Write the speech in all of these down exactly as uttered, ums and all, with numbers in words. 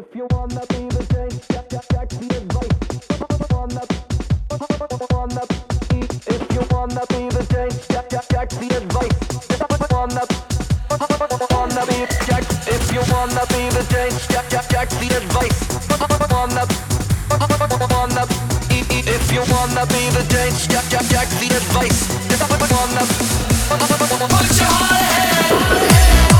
If you wanna be the change, check, check, check the advice. Wanna, wanna, if you wanna be the change, check, check, check the advice. Wanna, wanna be check. If you wanna be the change, check, check, check the advice. Wanna, wanna, if you wanna be the change, check, check, check the advice. Wanna, put your heart ahead.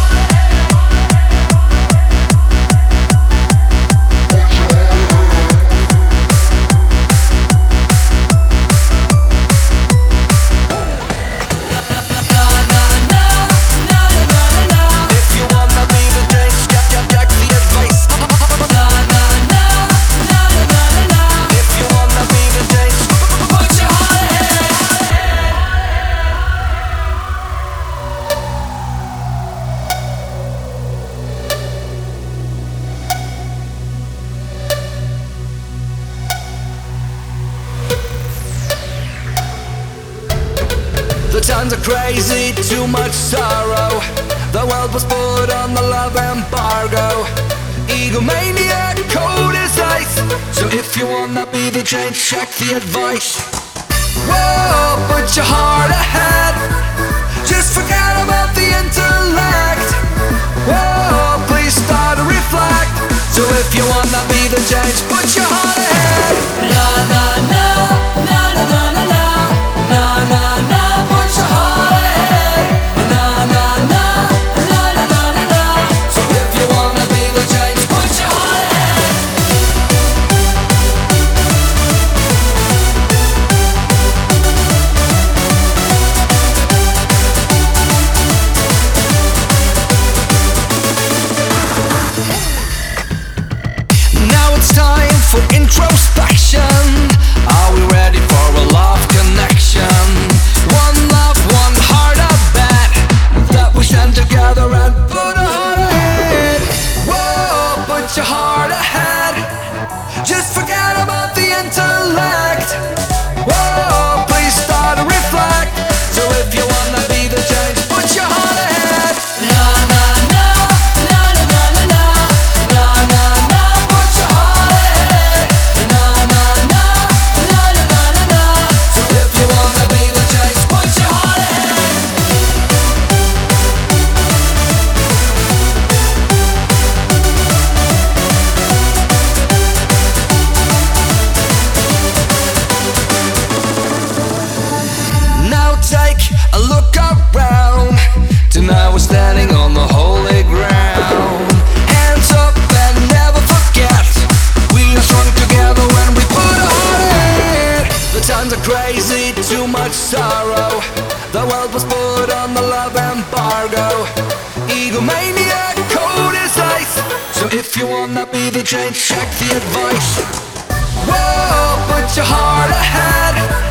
The times are crazy, too much sorrow. The world was put on the love embargo. Egomania, cold as ice. So if you wanna be the change, check the advice. Whoa, put your heart ahead. Just forget about the intellect. Whoa, please start to reflect. So if you wanna be the change, put your heart ahead. Na na na, na na na na na, na na na. For introspection, are we ready for a love connection? One love, one heart, I bet that we stand together and put a heart ahead. Whoa, put your heart ahead. Just forget about the intellect. Whoa, please start to reflect. So if you wanna be the change, put your heart ahead. Na na na, na na na na na, na na na. Put your heart ahead. Take a look around. Tonight we're standing on the holy ground. Hands up and never forget, we are strong together when we put a heart ahead. The times are crazy, too much sorrow. The world was put on the love embargo. Egomania, cold as ice. So if you wanna be the change, check the advice. Whoa, put your heart ahead.